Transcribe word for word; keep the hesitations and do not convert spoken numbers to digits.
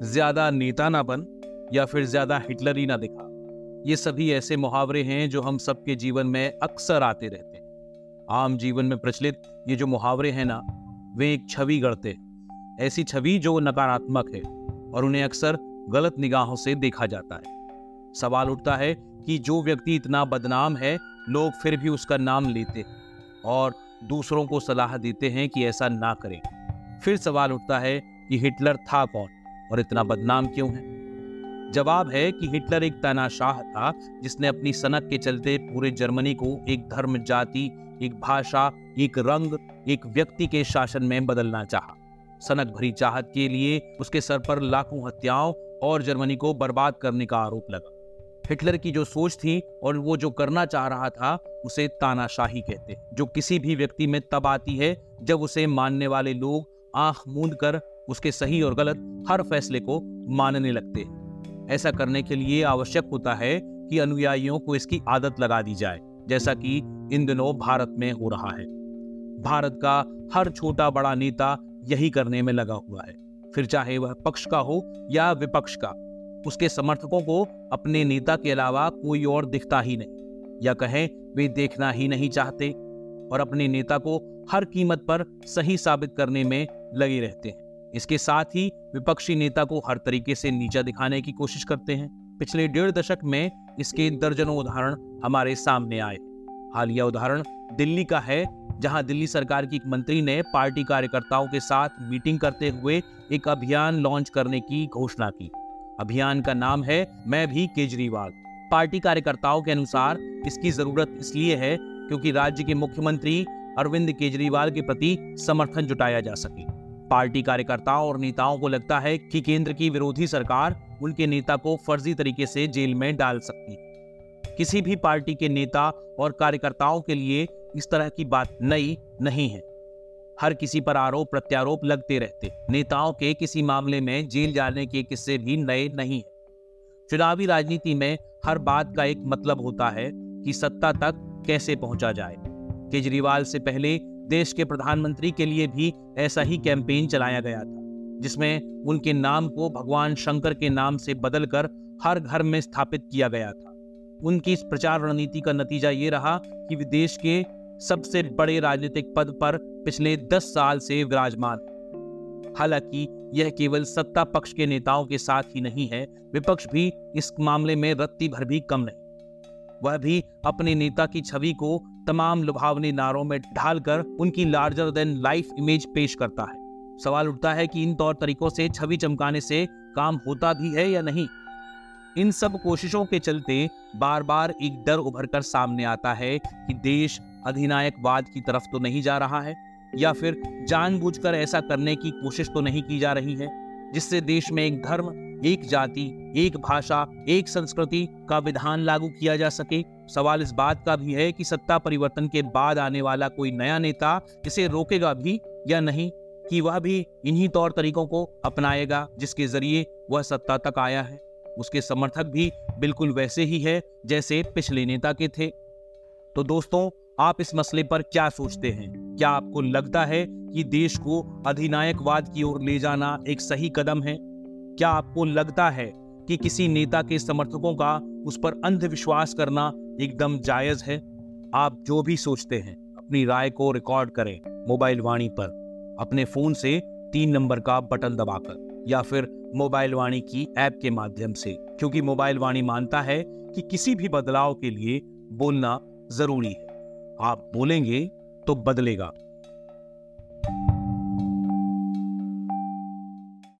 ज्यादा नेता ना बन या फिर ज्यादा हिटलरी ना दिखा। ये सभी ऐसे मुहावरे हैं जो हम सबके जीवन में अक्सर आते रहते हैं। आम जीवन में प्रचलित ये जो मुहावरे हैं ना, वे एक छवि गढ़ते हैं, ऐसी छवि जो नकारात्मक है और उन्हें अक्सर गलत निगाहों से देखा जाता है। सवाल उठता है कि जो व्यक्ति इतना बदनाम है, लोग फिर भी उसका नाम लेते हैं और दूसरों को सलाह देते हैं कि ऐसा ना करें। फिर सवाल उठता है कि हिटलर था कौन और इतना बदनाम क्यों है? जवाब है कि हिटलर एक तानाशाह था जिसने अपनी सनक के चलते पूरे जर्मनी को एक धर्म, जाति, एक भाषा, एक रंग, एक व्यक्ति के शासन में बदलना चाहा। सनक भरी चाहत के लिए उसके सर पर लाखों हत्याओं और जर्मनी को बर्बाद करने का आरोप लगा। हिटलर की जो सोच थी और वो जो करना चाह रहा था, उसे तानाशाही कहते हैं, जो किसी भी व्यक्ति में तब आती है जब उसे मानने वाले लोग आंख मूंद कर उसके सही और गलत हर फैसले को मानने लगते हैं। ऐसा करने के लिए आवश्यक होता है कि अनुयायियों को इसकी आदत लगा दी जाए, जैसा कि इन दिनों भारत में हो रहा है। भारत का हर छोटा बड़ा नेता यही करने में लगा हुआ है, फिर चाहे वह पक्ष का हो या विपक्ष का। उसके समर्थकों को अपने नेता के अलावा कोई और दिखता ही नहीं, या कहें वे देखना ही नहीं चाहते, और अपने नेता को हर कीमत पर सही साबित करने में लगे रहते हैं। इसके साथ ही विपक्षी नेता को हर तरीके से नीचा दिखाने की कोशिश करते हैं। पिछले डेढ़ दशक में इसके दर्जनों उदाहरण हमारे सामने आए। हालिया उदाहरण दिल्ली का है, जहां दिल्ली सरकार की एक मंत्री ने पार्टी कार्यकर्ताओं के साथ मीटिंग करते हुए एक अभियान लॉन्च करने की घोषणा की। अभियान का नाम है मैं भी केजरीवाल। पार्टी कार्यकर्ताओं के अनुसार इसकी जरूरत इसलिए है क्योंकि राज्य के मुख्यमंत्री अरविंद केजरीवाल के प्रति समर्थन जुटाया जा सके। पार्टी कार्यकर्ताओं और नेताओं को लगता है कि केंद्र की विरोधी सरकार उनके नेता को फर्जी तरीके से जेल में डाल सकती है। किसी भी पार्टी के नेता और कार्यकर्ताओं के लिए इस तरह की बात नई नहीं है। हर किसी पर आरोप प्रत्यारोप लगते रहते। नेताओं के किसी मामले में जेल जाने के किस्से भी नए नहीं है। चुनावी राजनीति में हर बात का एक मतलब होता है कि सत्ता तक कैसे पहुंचा जाए। केजरीवाल से पहले देश के प्रधानमंत्री के लिए भी ऐसा ही कैंपेन चलाया गया था, जिसमें उनके नाम को भगवान शंकर के नाम से बदलकर हर घर में स्थापित किया गया था। उनकी इस प्रचार रणनीति का नतीजा ये रहा कि वे देश के सबसे बड़े राजनीतिक पद पर पिछले दस साल से विराजमान है। हालांकि यह केवल सत्ता पक्ष के नेताओं के साथ ही नहीं है, विपक्ष भी इस मामले में रत्ती भर भी कम नहीं। वह भी अपने नेता की छवि को तमाम लुभावने नारों में ढालकर उनकी लार्जर देन लाइफ इमेज पेश करता है। सवाल उठता है कि इन तौर तरीकों से छवि चमकाने से काम होता भी है या नहीं। इन सब कोशिशों के चलते बार बार एक डर उभर कर सामने आता है कि देश अधिनायकवाद की तरफ तो नहीं जा रहा है, या फिर जानबूझकर ऐसा करने की कोशिश तो नहीं की जा रही है जिससे देश में एक धर्म, एक जाति, एक भाषा, एक संस्कृति का विधान लागू किया जा सके। सवाल इस बात का भी है कि सत्ता परिवर्तन के बाद आने वाला कोई नया नेता इसे रोकेगा भी या नहीं, कि वह भी इन्हीं तौर तरीकों को अपनाएगा जिसके जरिए वह सत्ता तक आया है। उसके समर्थक भी बिल्कुल वैसे ही है जैसे पिछले नेता के थे। तो दोस्तों, आप इस मसले पर क्या सोचते हैं? क्या आपको लगता है कि देश को अधिनायकवाद की ओर ले जाना एक सही कदम है? क्या आपको लगता है कि किसी नेता के समर्थकों का उस पर अंधविश्वास करना एकदम जायज है? आप जो भी सोचते हैं अपनी राय को रिकॉर्ड करें मोबाइल वाणी पर, अपने फोन से तीन नंबर का बटन दबाकर, या फिर मोबाइल वाणी की ऐप के माध्यम से, क्योंकि मोबाइल वाणी मानता है कि किसी भी बदलाव के लिए बोलना जरूरी है। आप बोलेंगे तो बदलेगा।